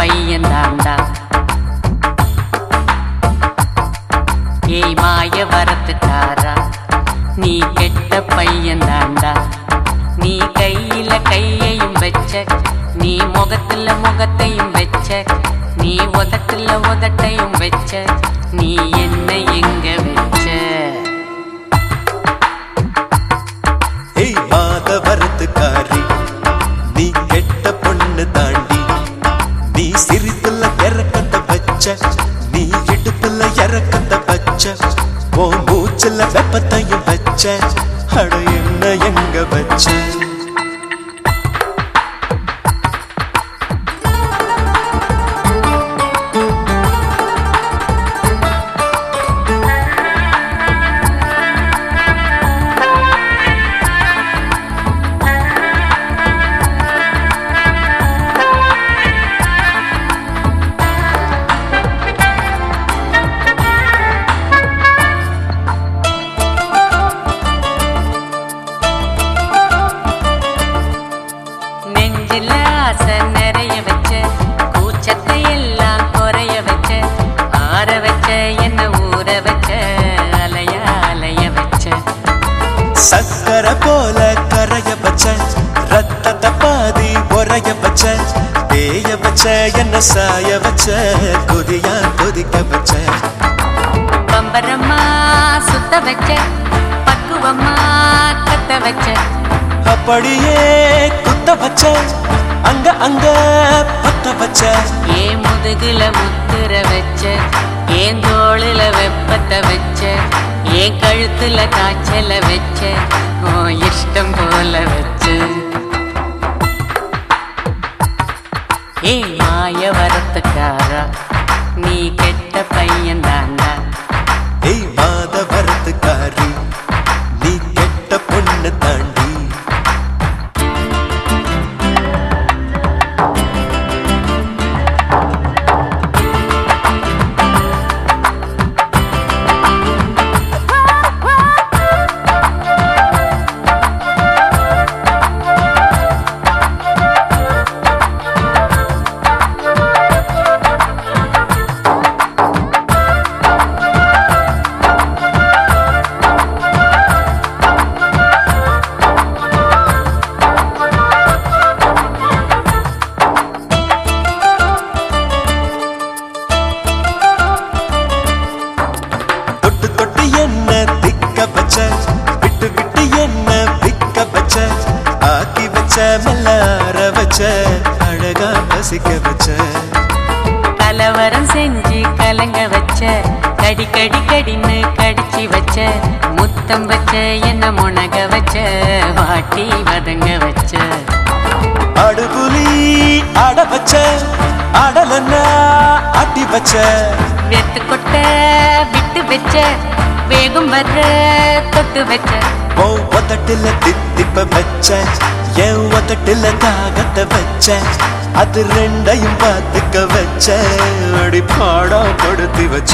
பையன் தாண்டா. ஏய் மாய வரத்துக்காரா, நீ கெட்ட பையன் தாண்டா. நீ கையில கையையும் வச்ச, நீ முகத்துல முகத்தையும் வச்ச, நீ உதட்டுல உதட்டையும் வச்ச, நீ என்ன எங்க வச்ச? ஏய் மாத வரத்துக்காரி, நீ கெட்ட பொண்ணு தாண்டி. நீ சிரிப்புல இறக்கத்தை வச்ச, நீ இடுப்புல இறக்கத்தை வச்ச, ஓ மூச்சுல வெப்பத்தையும் வச்ச, அட என்ன எங்க வச்ச? நிறைய வச்ச, கூச்சத்தை எல்லாம் குறைய வச்ச, ஆற வச்ச, என்ன ஊற வச்ச, அலைய அலைய வச்ச. சக்கரை போல கரைய வச்ச, ரத்தத்தை பாதி உரைய வச்ச, தேய வச்ச, என்ன சாய வச்ச, கொதியா கொதிக்க வச்ச. பம்பரமா சுத்த வச்ச, பக்குவமா கத்த வச்ச, அப்படியே குத்த வச்ச, அங்க அங்க பத்த வச்ச. ஏன் முதுகுல முத்துற வச்ச, ஏன் தோளுல வெப்பத்தை வச்ச, ஏன் கழுத்துல காய்ச்சல வச்ச, ஓ இஷ்டம் போல வச்ச. ஏய் மாய வரத்துக்காரா, நீ கெட்ட பையன் தாண்டா. ஏய் மாத வரத்துக்காரி, நீ கெட்ட பொண்ணு தாண்டி. விட்டு விட்டு என்ன விக்க வச்ச, ஆக்கி வச்ச, மல்லார வச்ச, அழகா பசிக்க வச்ச. கலவரம் செஞ்சு கலங்க வச்ச, கடி கடி கடின்னு கடிச்சு வச்ச, முத்தம் வச்ச, என்ன முனக வச்ச, வாட்டி வதங்க வச்ச. அடுபுலி ஆட வச்ச, ஆடலன்னா ஆட்டி வச்ச, வெத்து கொட்ட விட்டு வச்ச, வேகம் வர்ற தொட்டு வச்ச. ஓ ஒத்தட்டில தித்திப்ப வச்ச, என் ஒத்தட்டில தாகத்தை வச்ச, அது ரெண்டையும் பார்த்துக்க வச்ச, அடி பாடம் கொடுத்து வச்ச.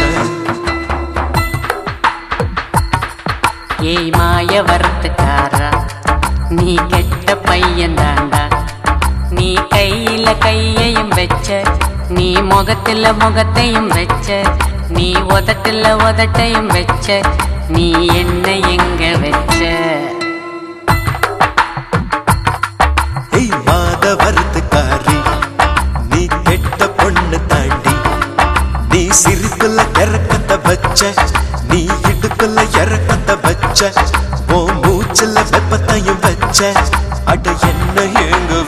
ஏய் மாய வரத்துக்காரா, நீ கெட்ட பையன் தாண்டா. நீ கையில கையையும் வச்ச, நீ முகத்துல முகத்தையும் வச்ச, நீ உதட்டுல உதட்டையும் வச்ச, நீ என்ன எங்க வச்ச? ஏய் மாத வரத்துக்காரி, நீ கெட்ட பொண்ணு தாண்டி. நீ சிரிப்புல இறக்கத்தை வச்ச, நீ இடுப்புல இறக்கத்தை வச்ச, ஓ மூச்சுல வெப்பத்தையும் வச்ச, அட என்ன எங்க